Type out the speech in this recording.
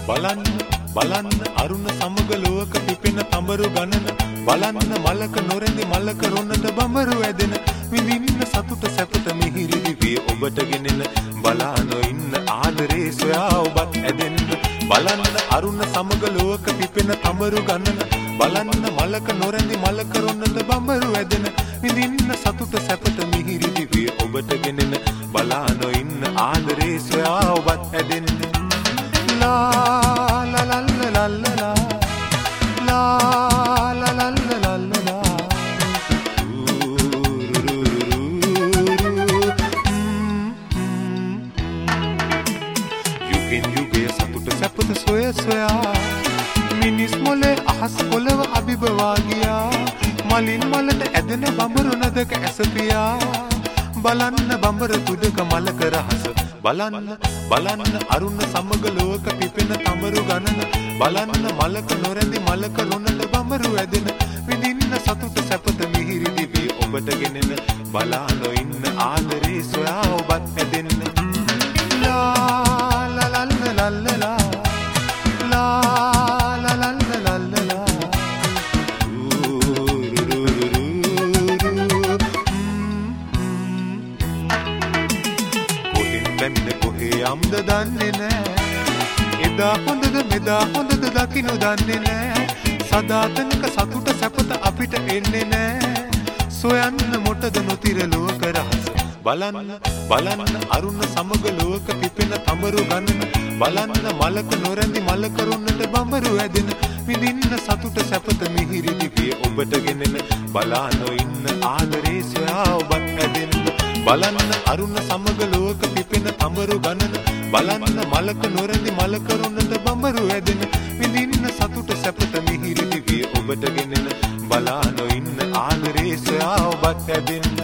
බලන්න බලන්න අරුණ සමග ලෝක පිපෙන තඹරු ගණන බලන්න මලක නොරැඳි මලක රොන්නට බඹරු ඇදෙන විඳින්න සතුට සැපත මිහිරි දිවිය ඔබට ගෙනෙන බලානො ඉන්න ආදරේ සොයා ඔබත් ඇදෙන්න බලන්න අරුණ සමග ලෝක පිපෙන තඹරු ගණන බලන්න මලක නොරැඳි මලක රොන්නට බඹරු ඇදෙන විඳින්න සතුට සැපත මිහිරි දිවිය ඔබට ගෙනෙන බලානො ඉන්න ආදරේ සොයා ඔබත් ඇදෙන්න La la la la la la la la la la la la යුගෙන් යුගය සතුට සැපත සොය සොයා මිනිස් මොලේ අහස් පොළව අභිබවා ගියා මලින් මලට ඇදෙන බඹරු නදක ඇසපියා බලන්න බඹර තුඩක මලක රහස බලන්න බලන්න අරුණ සමග ලෝක පිපෙන තඹරු ගණන බලන්න මලක නොරැඳි මලක රොන්නට බඹරු ඇදෙන විඳින්න සතුට සැපත මිහිරි දිවි ඔබට ගෙනෙන බලානො ඉන්න ආදරේ සොයා ඔබත් ඇදෙන්න ලා ලා ලා ලා ලා ලා ලා ලා ලා ලා පැමිණ කොහේ යම්ද දන්නේ නෑ එදා හොඳද මෙදා හොඳද දකින්න දන්නේ නෑ සදාතනික සතුට සැපත අපිට එන්නේ නෑ සොයන්න මොටද නොතිර ලෝක රහස බලන්න බලන්න අරුණ සමග ලෝක පිපෙන තඹරු ගණන බලන්න මලක නොරැඳි මලක රොන්නට බඹරු ඇදෙන විඳින්න සතුට සැපත මිහිරි දිවිය ඔබට ගෙනෙන බලානො ඉන්න ආදරේ සොයා ඔබත් ඇදෙන්න බලන්න අරුණ සමග ලෝක පිපෙන තඹරු ගණන බලන්න මලක නොරැඳි මලක රොන්නට බඹරු ඇදෙන විඳින්න සතුට සැපත මිහිරි දිවිය ඔබට ගෙනෙන බලානො ඉන්න ආදරේ සොයා ඔබත් ඇදෙන්න